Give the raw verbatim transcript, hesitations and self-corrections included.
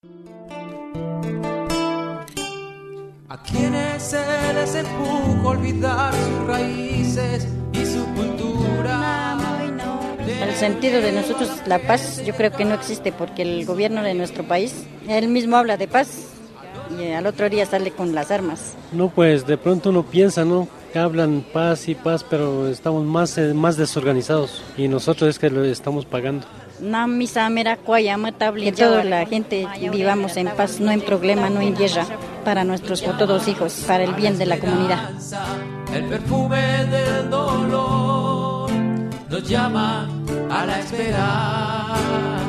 A quienes se les empuja olvidar sus raíces y su cultura. El sentido de nosotros, la paz, yo creo que no existe porque el gobierno de nuestro país, él mismo habla de paz y al otro día sale con las armas. No, pues de pronto uno piensa, ¿no? Que hablan paz y paz, pero estamos más, eh, más desorganizados y nosotros es que lo estamos pagando. Que toda la gente vivamos en paz, no en problema, no en guerra, para nuestros futuros hijos, para el bien de la comunidad. El perfume del dolor nos llama a la esperanza.